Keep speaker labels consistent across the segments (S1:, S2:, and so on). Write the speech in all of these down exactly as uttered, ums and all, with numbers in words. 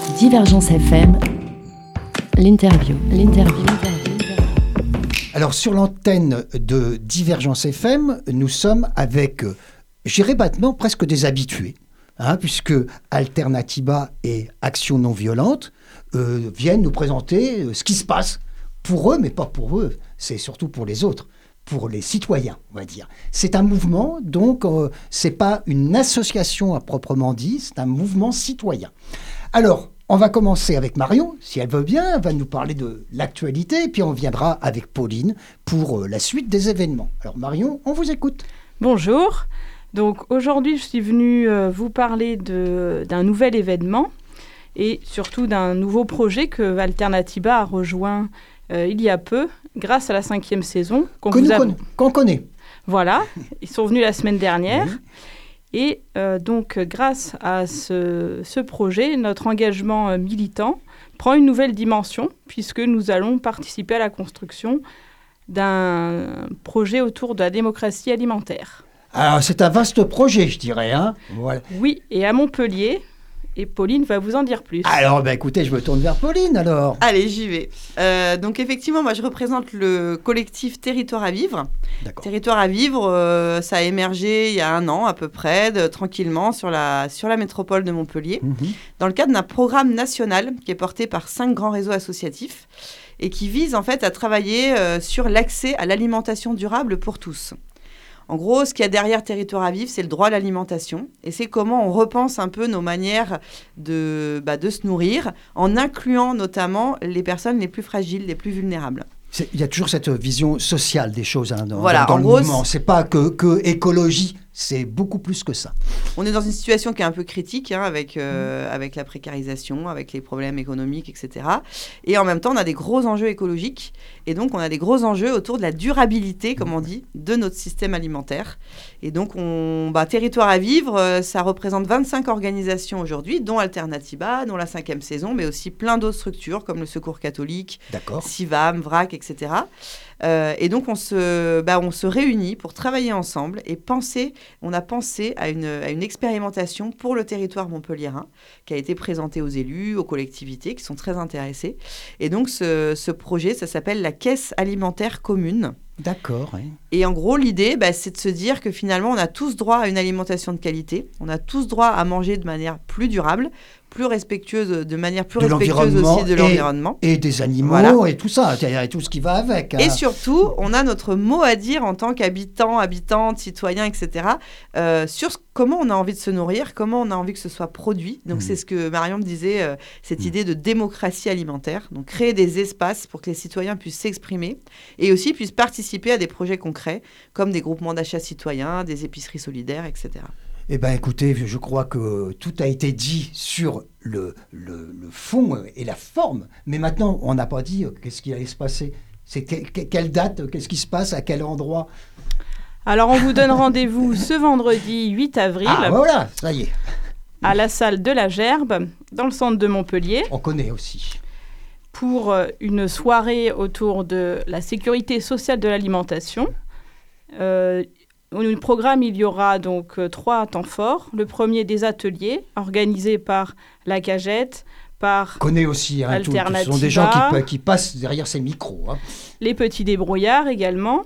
S1: Divergence F M, l'interview, l'interview.
S2: Alors sur l'antenne de Divergence F M, nous sommes avec, euh, je dirais maintenant, presque des habitués, hein, puisque Alternatiba et Action non violente euh, viennent nous présenter euh, ce qui se passe pour eux, mais pas pour eux, c'est surtout pour les autres, pour les citoyens, on va dire. C'est un mouvement, donc euh, c'est pas une association à proprement dit, c'est un mouvement citoyen. Alors, on va commencer avec Marion, si elle veut bien, elle va nous parler de l'actualité, et puis on viendra avec Pauline pour euh, la suite des événements. Alors Marion, on vous écoute.
S3: Bonjour, donc aujourd'hui je suis venue euh, vous parler de, d'un nouvel événement et surtout d'un nouveau projet que Alternatiba a rejoint euh, il y a peu, grâce à la cinquième saison. Qu'on,
S2: que
S3: vous
S2: nous
S3: a...
S2: con- qu'on connaît.
S3: Voilà, ils sont venus la semaine dernière.
S2: Oui.
S3: Et euh, donc, grâce à ce, ce projet, notre engagement euh, militant prend une nouvelle dimension, puisque nous allons participer à la construction d'un projet autour de la démocratie alimentaire.
S2: Alors c'est un vaste projet, je dirais. Hein. Voilà.
S3: Oui, et à Montpellier, et Pauline va vous en dire plus.
S2: Alors bah, écoutez, je me tourne vers Pauline alors.
S4: Allez, j'y vais. Euh, donc effectivement, moi je représente le collectif Territoire à vivre.
S2: D'accord.
S4: Territoire à vivre, euh, ça a émergé il y a un an à peu près, de, tranquillement, sur la, sur la métropole de Montpellier,
S2: Mhm.
S4: dans le cadre d'un programme national qui est porté par cinq grands réseaux associatifs et qui vise en fait à travailler euh, sur l'accès à l'alimentation durable pour tous. En gros, ce qu'il y a derrière Territoire à vivre, c'est le droit à l'alimentation. Et c'est comment on repense un peu nos manières de, bah, de se nourrir, en incluant notamment les personnes les plus fragiles, les plus vulnérables.
S2: C'est- Il y a toujours cette vision sociale des choses hein, dans,
S4: Voilà,
S2: dans
S4: en
S2: le
S4: gros,
S2: mouvement. C'est pas que, que écologie, c'est beaucoup plus que ça.
S4: On est dans une situation qui est un peu critique, hein, avec, euh, avec la précarisation, avec les problèmes économiques, et cetera. Et en même temps, on a des gros enjeux écologiques. Et donc, on a des gros enjeux autour de la durabilité, comme on dit, de notre système alimentaire. Et donc, on, bah, Territoire à vivre, euh, ça représente vingt-cinq organisations aujourd'hui, dont Alternatiba, dont la cinquième saison, mais aussi plein d'autres structures, comme le Secours catholique,
S2: D'accord.
S4: Sivam, Vrac, et cetera. Euh, et donc, on se, bah, on se réunit pour travailler ensemble et penser, on a pensé à une, à une expérimentation pour le territoire montpelliérain qui a été présentée aux élus, aux collectivités qui sont très intéressés. Et donc, ce, ce projet, ça s'appelle la Caisse alimentaire commune.
S2: D'accord. Oui.
S4: Et en gros, l'idée, bah, c'est de se dire que finalement, on a tous droit à une alimentation de qualité, on a tous droit à manger de manière plus durable, plus respectueuse, de manière plus
S2: De
S4: respectueuse aussi de
S2: et-
S4: l'environnement.
S2: Et des animaux
S4: Voilà.
S2: et tout ça, c'est-à-dire et tout ce qui va avec. hein.
S4: Et surtout, on a notre mot à dire en tant qu'habitants, habitantes, citoyens, et cetera, euh, sur ce- comment on a envie de se nourrir, comment on a envie que ce soit produit. Donc,
S2: Mhm.
S4: c'est ce que Marion me disait, euh, cette
S2: Mhm.
S4: idée de démocratie alimentaire. Donc, créer des espaces pour que les citoyens puissent s'exprimer et aussi puissent participer à des projets concrets, comme des groupements d'achat citoyens, des épiceries solidaires, et cetera.
S2: Eh bien, écoutez, je crois que tout a été dit sur le, le, le fond et la forme. Mais maintenant, on n'a pas dit euh, qu'est-ce qui allait se passer. C'est que- que- quelle date, qu'est-ce qui se passe, à quel endroit.
S3: Alors, on vous donne rendez-vous ce vendredi huit avril
S2: Ah, voilà, ça y est,
S3: à la salle de la Gerbe, dans le centre de Montpellier,
S2: on connaît aussi.
S3: pour euh, une soirée autour de la sécurité sociale de l'alimentation. Euh, Au programme, il y aura donc euh, trois temps forts. Le premier, des ateliers organisés par la Cagette, par
S2: On connaît aussi. Hein, tout, ce sont
S3: Alternatiba.
S2: des gens qui, pa- qui passent derrière ces micros. hein.
S3: les petits débrouillards également.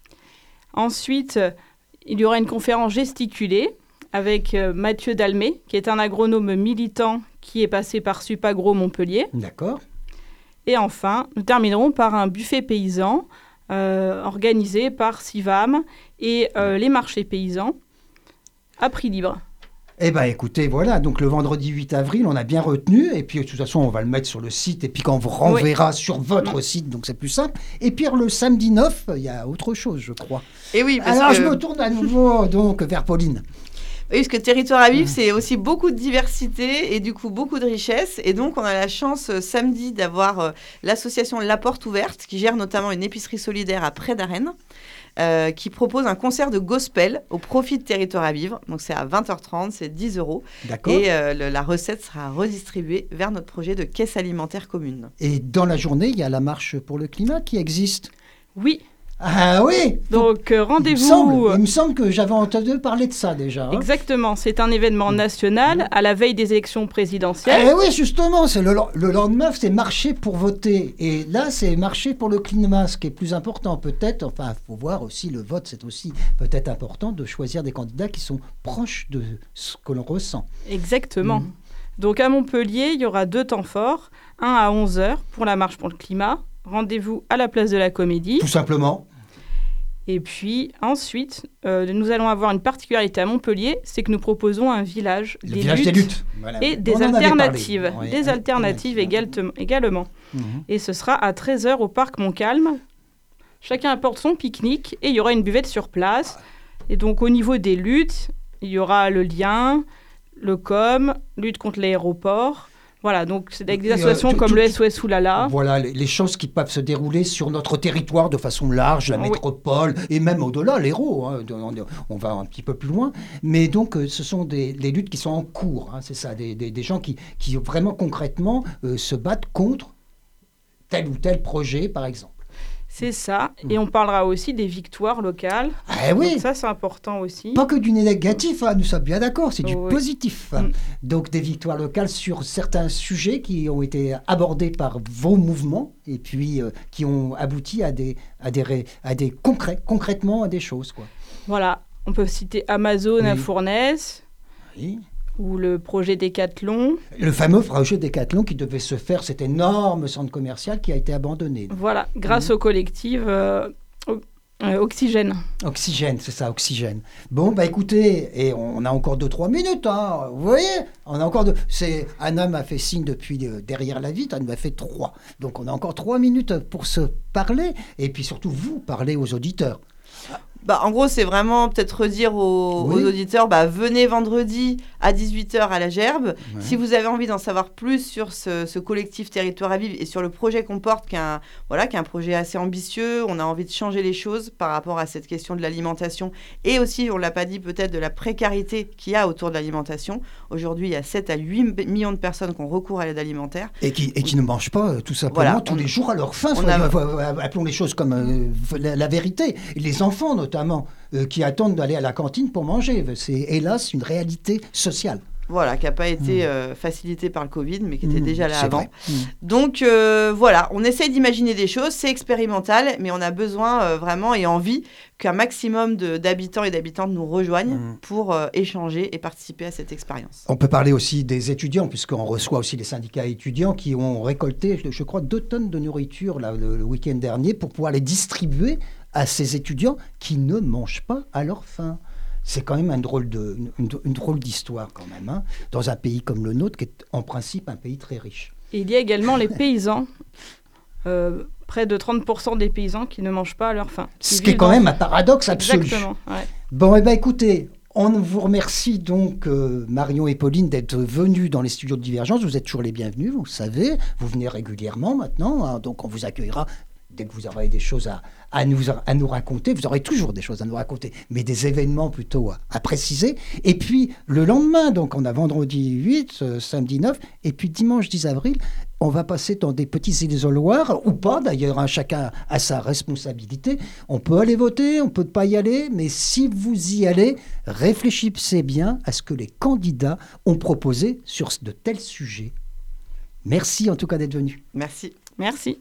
S3: Ensuite, euh, il y aura une conférence gesticulée avec euh, Mathieu Dalmé, qui est un agronome militant qui est passé par Supagro Montpellier.
S2: D'accord.
S3: Et enfin, nous terminerons par un buffet paysan euh, organisé par Sivam et euh, les marchés paysans à prix libre.
S2: Eh bien, écoutez, voilà, donc le vendredi huit avril, on a bien retenu, et puis de toute façon, on va le mettre sur le site, et puis quand on vous renverra sur votre site, donc c'est plus simple. Et puis le samedi neuf, il y a autre chose, je crois.
S4: Et oui, parce
S2: Alors,
S4: que...
S2: je me tourne à nouveau donc vers Pauline.
S4: Oui, parce que Territoire à vivre, c'est aussi beaucoup de diversité et du coup beaucoup de richesse. Et donc, on a la chance euh, samedi d'avoir euh, l'association La Porte Ouverte, qui gère notamment une épicerie solidaire à Près d'Arène, euh, qui propose un concert de gospel au profit de Territoire à vivre. Donc, c'est à vingt heures trente, c'est dix euros.
S2: D'accord.
S4: Et euh, le- la recette sera redistribuée vers notre projet de caisse alimentaire commune.
S2: Et dans la journée, il y a la marche pour le climat qui existe.
S3: Oui,
S2: Ah oui.
S3: Donc, euh,
S2: Il me, semble,
S3: rendez-vous...
S2: il me semble que j'avais entendu parler de ça déjà. hein.
S3: Exactement, c'est un événement national à la veille des élections présidentielles.
S2: Eh oui, justement, c'est le, le lendemain, c'est marcher pour voter. Et là, c'est marcher pour le climat, ce qui est plus important peut-être. Enfin, il faut voir aussi, le vote, c'est aussi peut-être important de choisir des candidats qui sont proches de ce que l'on ressent.
S3: Exactement.
S2: Mhm.
S3: Donc à Montpellier, il y aura deux temps forts, un à onze heures pour la marche pour le climat. Rendez-vous à la place de la Comédie.
S2: Tout simplement.
S3: Et puis ensuite, euh, nous allons avoir une particularité à Montpellier, c'est que nous proposons un village,
S2: Le
S3: des,
S2: village
S3: luttes
S2: des luttes. Voilà.
S3: et des
S2: On en avait
S3: alternatives.
S2: parlé. Oui,
S3: Des alternatives également. également.
S2: Mhm.
S3: Et ce sera à treize heures au parc Montcalm. Chacun apporte son pique-nique et il y aura une buvette sur place. Et donc au niveau des luttes, il y aura le lien, le C O M, lutte contre l'aéroport. Voilà, donc c'est avec des
S2: Et, euh,
S3: associations
S2: tout-
S3: comme
S2: tout-
S3: le S O S Oulala.
S2: Voilà, les, les choses qui peuvent se dérouler sur notre territoire de façon large, la
S3: Ah oui.
S2: métropole, et même au-delà, l'Hérault. Hein, on, on va un petit peu plus loin. Mais donc, euh, ce sont des, des luttes qui sont en cours. Hein, c'est ça, des, des, des gens qui, qui vraiment concrètement euh, se battent contre tel ou tel projet, par exemple.
S3: C'est ça. Et on parlera aussi des victoires locales.
S2: Ah oui.
S3: Donc ça, c'est important aussi.
S2: Pas que du négatif, hein, nous sommes bien d'accord, c'est du
S3: Oui.
S2: positif.
S3: Mm.
S2: Donc des victoires locales sur certains sujets qui ont été abordés par vos mouvements et puis euh, qui ont abouti à des, à des, ré- à des concrets, concrètement à des choses. Quoi.
S3: Voilà. On peut citer Amazon à
S2: Oui.
S3: Fournaise
S2: Oui.
S3: ou le projet Décathlon.
S2: Le fameux projet Décathlon qui devait se faire, cet énorme centre commercial qui a été abandonné.
S3: Voilà, grâce
S2: Mhm.
S3: au collectif euh, o- euh, Oxygène.
S2: Oxygène, c'est ça, oxygène. Bon, bah écoutez, et on a encore deux trois minutes, hein, vous voyez, on a encore deux. C'est Anna m'a fait signe depuis euh, derrière la vitre, elle m'a fait trois. Donc on a encore trois minutes pour se parler, et puis surtout vous parler aux auditeurs.
S4: Bah, en gros, c'est vraiment peut-être redire aux,
S2: Oui.
S4: aux auditeurs, bah, venez vendredi à dix-huit heures à la Gerbe.
S2: Ouais.
S4: Si vous avez envie d'en savoir plus sur ce, ce collectif Territoire à vivre et sur le projet qu'on porte, qui est, un, voilà, qui est un projet assez ambitieux, on a envie de changer les choses par rapport à cette question de l'alimentation et aussi, on ne l'a pas dit, peut-être de la précarité qu'il y a autour de l'alimentation. Aujourd'hui, il y a sept à huit millions de personnes qui ont recours à l'aide alimentaire.
S2: Et qui, et qui ne mangent pas euh, tout simplement
S4: Voilà,
S2: tous
S4: on-
S2: les jours à leur faim.
S4: on
S2: soyons-
S4: a-
S2: euh, appelons les choses comme euh, la, la vérité. Et les enfants notamment, euh, qui attendent d'aller à la cantine pour manger. C'est hélas une réalité sociale.
S4: Voilà, qui n'a pas été
S2: Mmh.
S4: euh, facilité par le Covid, mais qui était
S2: Mmh,
S4: déjà là
S2: c'est
S4: avant.
S2: vrai. Mmh.
S4: Donc euh, voilà, on essaye d'imaginer des choses, c'est expérimental, mais on a besoin euh, vraiment et envie qu'un maximum de- d'habitants et d'habitantes nous rejoignent
S2: Mm.
S4: pour euh, échanger et participer à cette expérience.
S2: On peut parler aussi des étudiants, puisqu'on reçoit aussi les syndicats étudiants qui ont récolté, je crois, deux tonnes de nourriture là, le, le week-end dernier pour pouvoir les distribuer à ces étudiants qui ne mangent pas à leur faim. C'est quand même un drôle de, une, une drôle d'histoire quand même, hein, dans un pays comme le nôtre, qui est en principe un pays très riche.
S3: Et il y a également les paysans. Euh, près de trente pour cent des paysans qui ne mangent pas à leur faim.
S2: Ce qui est quand même un paradoxe absolu.
S3: Exactement, ouais.
S2: Bon, eh ben, écoutez, on vous remercie donc, euh, Marion et Pauline, d'être venues dans les studios de Divergence. Vous êtes toujours les bienvenus, vous le savez. Vous venez régulièrement maintenant, hein, donc on vous accueillera dès que vous aurez des choses à, à, nous, à nous raconter. Vous aurez toujours des choses à nous raconter, mais des événements plutôt à, à préciser. Et puis, le lendemain, donc on a vendredi huit, euh, samedi neuf, et puis dimanche dix avril, on va passer dans des petits isoloirs, ou pas d'ailleurs, hein, chacun a sa responsabilité. On peut aller voter, on peut pas y aller, mais si vous y allez, réfléchissez bien à ce que les candidats ont proposé sur de tels sujets. Merci en tout cas d'être venus.
S4: Merci.
S3: Merci.